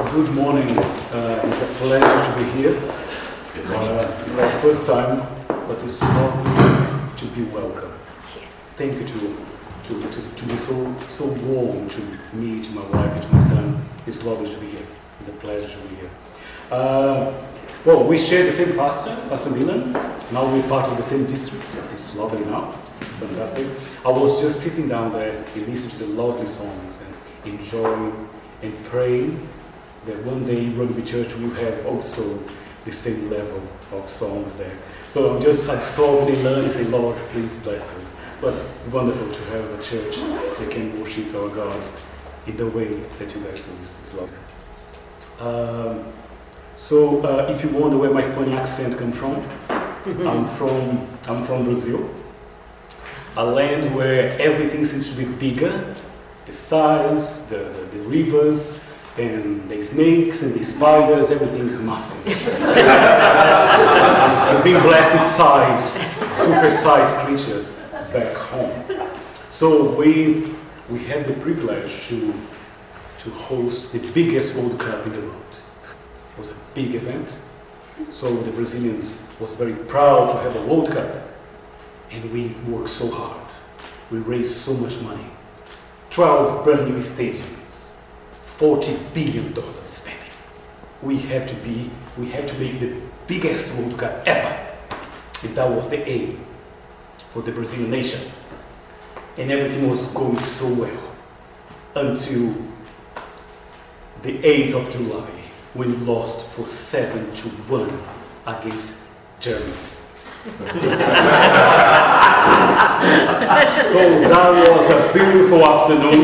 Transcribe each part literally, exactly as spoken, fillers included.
Good morning. Uh, it's a pleasure to be here. Good morning. Uh, it's our first time, but it's lovely to be welcome. Thank you to to, to, to be so so warm to me, to my wife, and to my son. It's lovely to be here. It's a pleasure to be here. Uh, well, we share the same pastor, Pastor Milan. Now we're part of the same district. It's lovely now. Fantastic. I was just sitting down there and listening to the lovely songs and enjoying and praying that one day Rugby Church will have also the same level of songs there. So I'm just absorbed in learning and say, Lord, please bless us. But wonderful to have a church that can worship our God in the way that you guys do. It's, it's lovely. Um, so uh, if you wonder where my funny accent comes from, I'm from I'm from Brazil, a land where everything seems to be bigger. The size, the, the, the rivers, and the snakes and the spiders, everything's massive. I've been blessed with size, super-sized creatures back home. So we we had the privilege to to host the biggest World Cup in the world. It was a big event. So the Brazilians was very proud to have a World Cup, and we worked so hard. We raised so much money. twelve brand new stadiums, forty billion dollars spending. We have to be, we have to make the biggest World Cup ever. And that was the aim for the Brazilian nation. And everything was going so well until the eighth of July, when we lost for seven to one against Germany. So that was a beautiful afternoon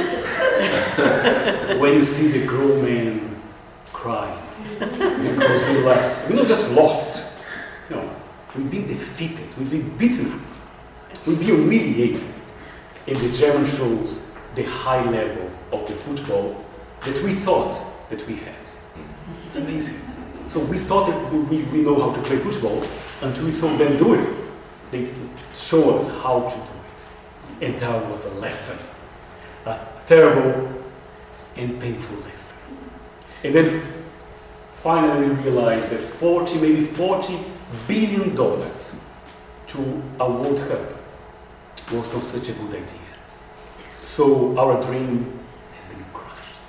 when you see the grown men crying because we lost. We not just lost, no, we've been defeated, we've been beaten up, we've been humiliated. And the German shows the high level of the football that we thought that we had. It's amazing. So we thought that we, we know how to play football until we saw them do it. They show us how to do it. And that was a lesson. A terrible and painful lesson. And then finally we realized that forty, maybe forty billion dollars to a World Cup was not such a good idea. So our dream has been crushed.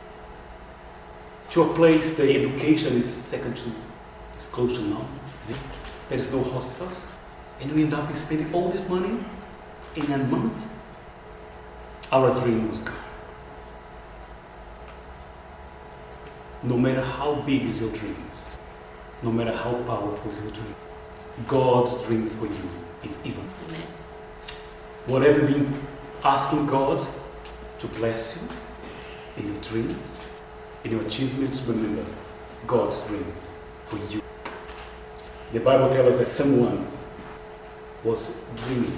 To a place the education is second to, close to none. There is no hospitals. And we end up spending all this money in a month. Our dream was gone. No matter how big is your dreams, no matter how powerful is your dream, God's dreams for you is even. Amen. Whatever you've been asking God to bless you in your dreams, in your achievements, remember God's dreams for you. The Bible tells us that someone was dreaming.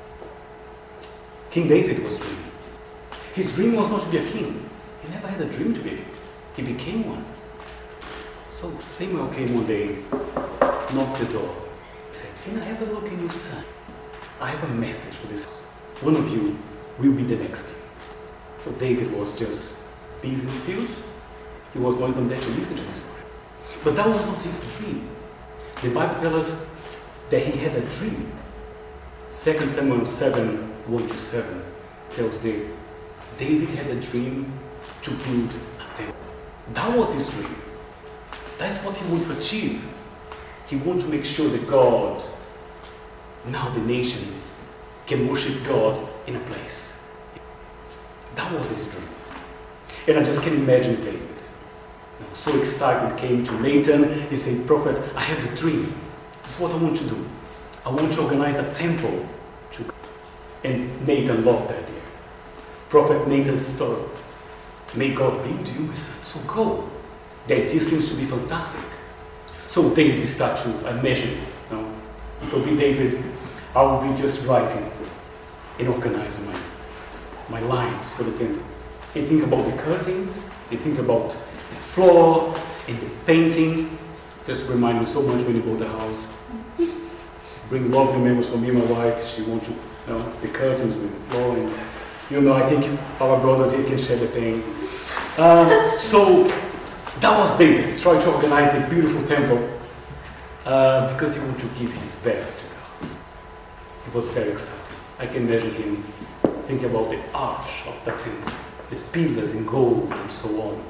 King David was dreaming. His dream was not to be a king. He never had a dream to be a king. He became one. So Samuel came one day, knocked the door, said, "Can I have a look in your son? I have a message for this house. One of you will be the next king." So David was just busy in the field. He was not even there to listen to the story. But that was not his dream. The Bible tells us that he had a dream. Second Samuel seven, one to seven tells that David had a dream to build a temple. That was his dream. That's what he wanted to achieve. He wanted to make sure that God, now the nation, can worship God in a place. That was his dream. And I just can imagine David. So excited, came to Nathan and said, "Prophet, I have a dream. This is what I want to do. I want to organize a temple to God." And Nathan loved that idea. Prophet Nathan said, "May God be to you, my son. So go." The idea seems to be fantastic. So David started to imagine. You know, if I would be David, I would be just writing and organizing my, my lines for the temple. And think about the curtains, and think about the floor and the painting. Just remind me so much when you build a house. Bring lovely memories for me and my wife. She wants to, you know, the curtains with the floor. And, you know, I think our brothers here can share the pain. Uh, so That was David trying to organize the beautiful temple uh, because he wanted to give his best to God. He was very excited. I can imagine him thinking about the arch of the temple, the pillars in gold and so on.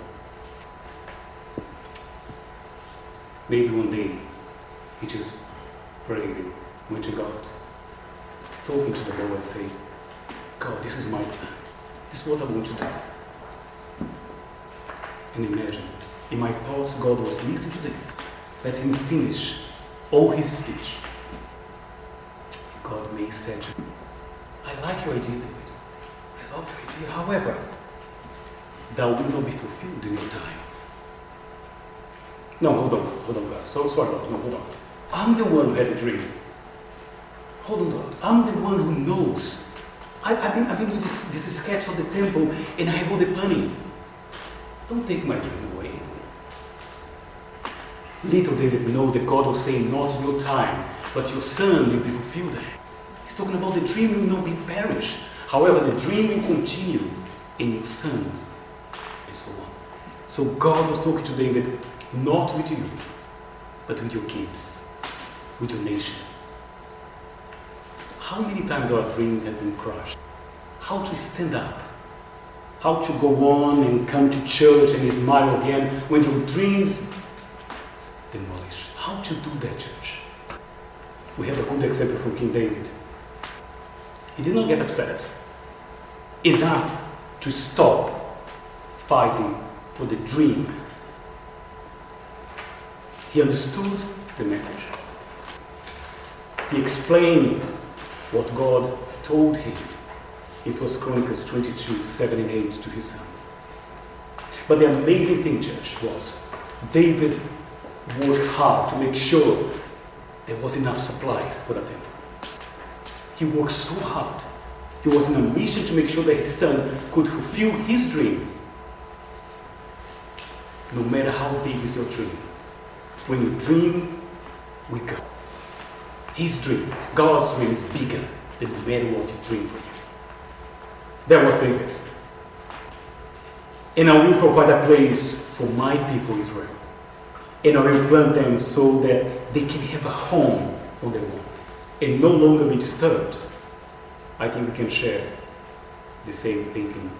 Maybe one day he just prayed and went to God, talking to the Lord and saying, God, this is my plan. This is what I want to do. And imagine, in my thoughts, God was listening to David. Let him finish all his speech. God may say to him, I like your idea, David. I love your idea. However, that will not be fulfilled in your time. No, hold on, hold on, God. So sorry, Lord. No, hold on. I'm the one who had the dream. Hold on, Lord. I'm the one who knows. I, I've been, I've been doing this, this sketch of the temple, and I have all the planning. Don't take my dream away. Little did David know that God was saying, not your time, but your son will be fulfilled. He's talking about the dream will not be perished. However, the dream will continue in your sons, and so on. So God was talking to David, not with you, but with your kids, with your nation. How many times our dreams have been crushed? How to stand up? How to go on and come to church and smile again when your dreams demolished? How to do that, church? We have a good example from King David. He did not get upset enough to stop fighting for the dream. He understood the message. He explained what God told him in First Chronicles twenty-two, seven and eight to his son. But the amazing thing, church, was David worked hard to make sure there was enough supplies for the temple. He worked so hard. He was on a mission to make sure that his son could fulfill his dreams. No matter how big is your dream, when you dream with God, his dream, God's dream is bigger than no matter what you dream for you. That was David. And I will provide a place for my people Israel. And I will plant them so that they can have a home on their own and no longer be disturbed. I think we can share the same thinking.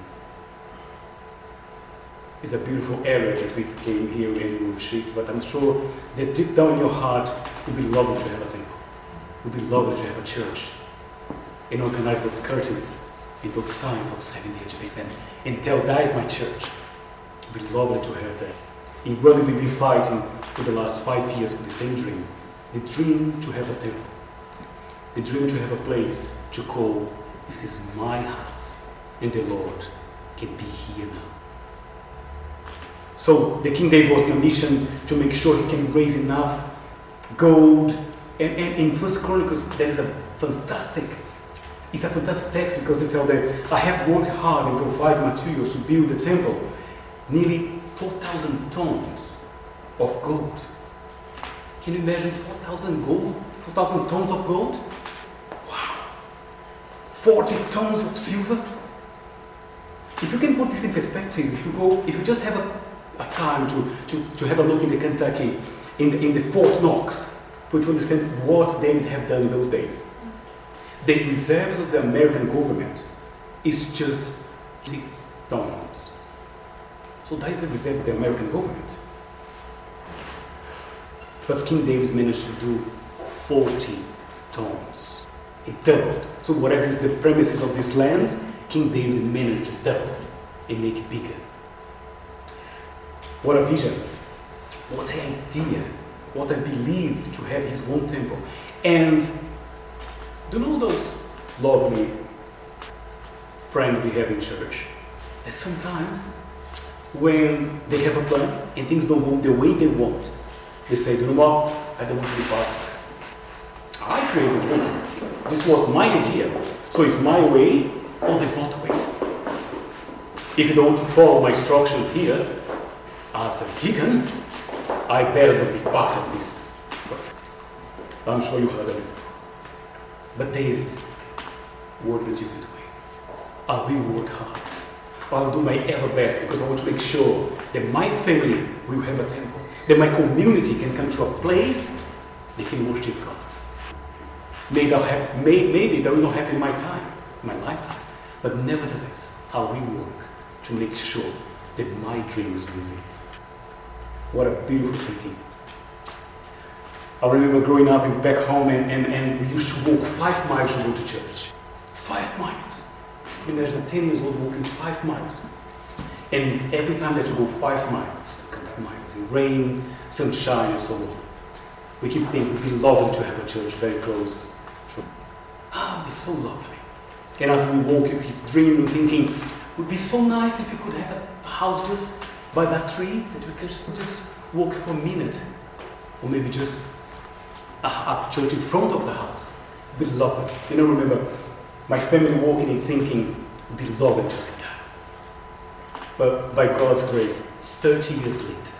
It's a beautiful area that we came here in worship, but I'm sure that deep down in your heart, it would be lovely to have a temple. It would be lovely to have a church and organize those curtains and those signs of seven-day space and, and tell, that is my church. It would be lovely to have that. In Rugby, we've been fighting for the last five years for the same dream. The dream to have a temple. The dream to have a place to call, this is my house, and the Lord can be here now. So the King David was on a mission to make sure he can raise enough gold. And, and in First Chronicles, there is a fantastic, it's a fantastic text because they tell them, I have worked hard and provided materials to build the temple. Nearly four thousand tons of gold. Can you imagine four thousand gold? four thousand tons of gold? Wow. forty tons of silver? If you can put this in perspective, if you go, if you just have a, a time to, to, to have a look in the Kentucky, in the, in the Fort Knox, for to understand what David had done in those days. The reserves of the American government is just three tons. So that is the reserve of the American government. But King David managed to do forty tons. It doubled. So whatever is the premises of this land, King David managed to double and make it bigger. What a vision. What an idea. What I believe to have his own temple. And do you know those lovely friends we have in church? That sometimes when they have a plan and things don't go the way they want, they say, do you know what? I don't want to be part of that. I created it. This was my idea. So it's my way or the bot way. If you don't want to follow my instructions here, as a deacon, I better not be part of this. But I'm sure you heard that before. But David worked a different way. I will work hard. I'll do my ever best because I want to make sure that my family will have a temple, that my community can come to a place they can worship God. Maybe, I'll have, may, maybe that will not happen in my time, my lifetime, but nevertheless, I will work to make sure that my dreams will live. What a beautiful thinking. I remember growing up in back home and, and, and we used to walk five miles to go to church. Five miles. Imagine a ten years old walking five miles. And every time that you go five miles, a couple of miles, in rain, sunshine, and so on, we keep thinking it would be lovely to have a church very close. Ah, it's so lovely. And as we walk, you keep dreaming, thinking, it would be so nice if you could have a house just by that tree, that we could just, just walk for a minute. Or maybe just a, a church in front of the house. It would be lovely. You know, remember, my family walking and thinking, it would be lovely to see that. But by God's grace, thirty years later,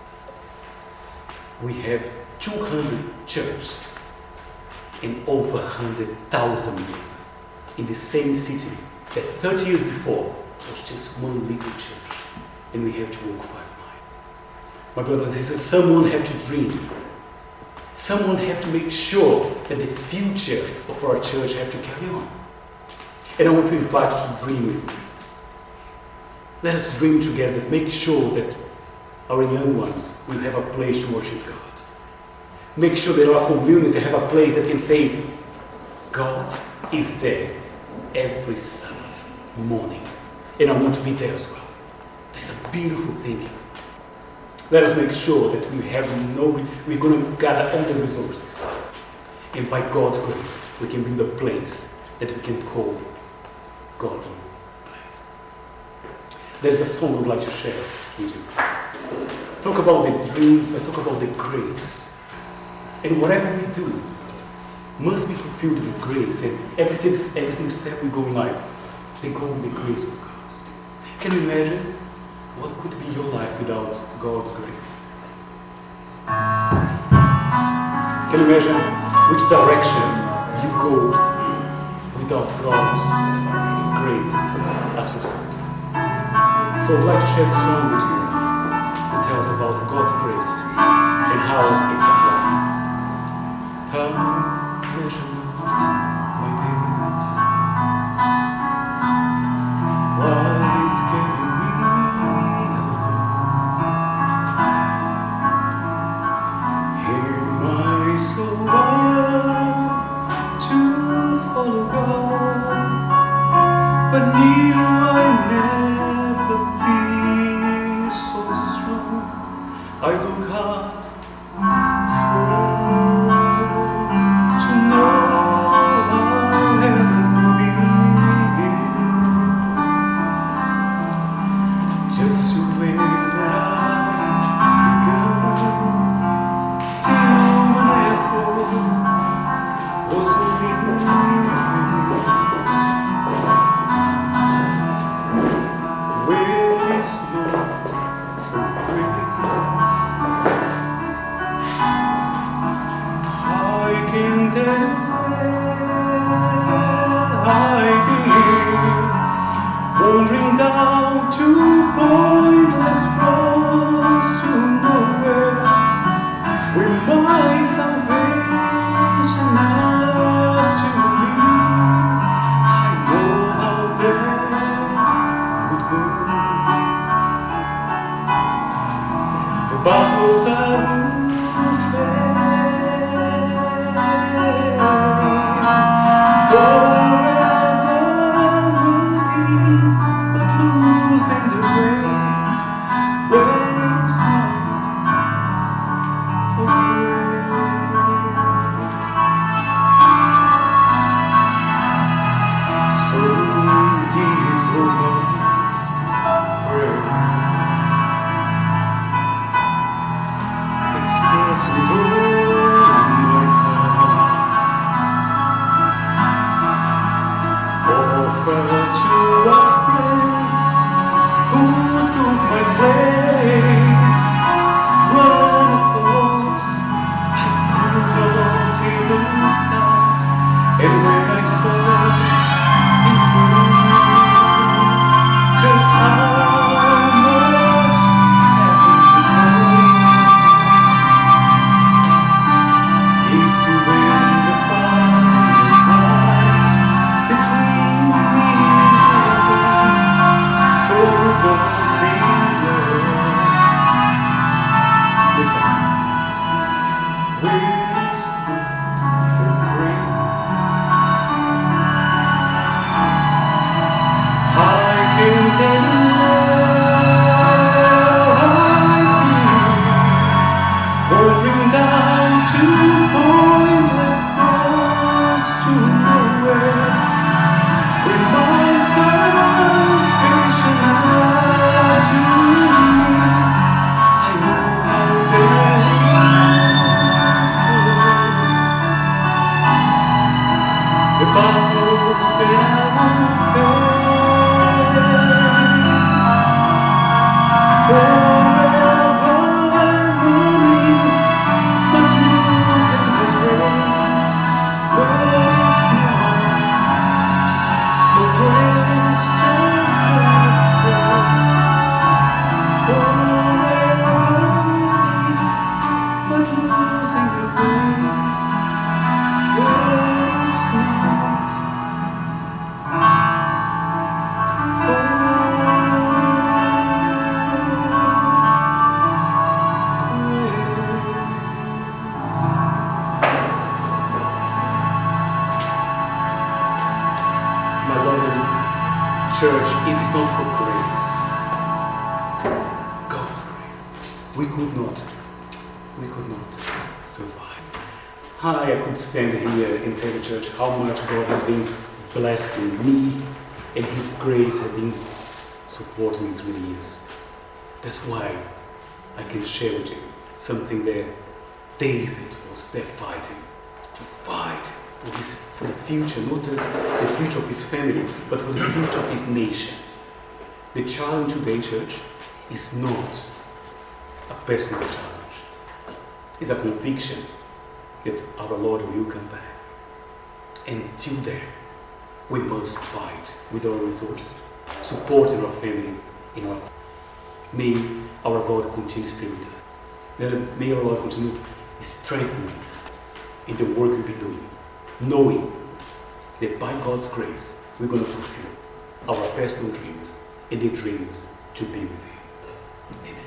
we have two hundred churches and over one hundred thousand members in the same city that thirty years before was just one little church, and we have to walk five miles. My brothers and sisters, someone have to dream. Someone have to make sure that the future of our church have to carry on. And I want to invite you to dream with me. Let us dream together, make sure that our young ones will have a place to worship God. Make sure that our community have a place that can say, God is there every Sabbath morning. And I want to be there as well. That's a beautiful thinking. Let us make sure that we have no, we're going to gather all the resources. And by God's grace, we can build a place that we can call God's place. There's a song I'd like to share with you. Talk about the dreams, but talk about the grace. And whatever we do must be fulfilled with grace. And every single, every single step we go in life, they go with the grace of God. Can you imagine what could be your life without God's grace? Can you imagine which direction you go without God's grace as your side? So I'd like to share a song with you that tells about God's grace and how it's applied. Time measure not my days. Life carry me along. Here my soul wired to follow God, but knew I'd never be so strong. I look hard, just when I begun, human effort was leaving. Where is Lord for grace? I can tell I be wandering down to pointless roads to nowhere, with my salvation up to me. I know how that would go. The battles I will face forever will be but losing the race, race not for grace. So here's the one prayer, express with all my heart, offer to a friend who took my place. Run a course I could not even start, and when I saw in full just how we could not, we could not survive. Hi, I could stand here and tell the church how much God has been blessing me and His grace has been supporting me through the years. That's why I can share with you something that David was there fighting, to fight for his for the future, not just the future of his family, but for the future of his nation. The challenge today, church, is not a personal challenge. It's a conviction that our Lord will come back. And till then, we must fight with our resources, supporting our family in our. May our God continue to stay with us. May our Lord continue to strengthen us in the work we've been doing, knowing that by God's grace, we're going to fulfill our personal dreams and the dreams to be with Him. Amen.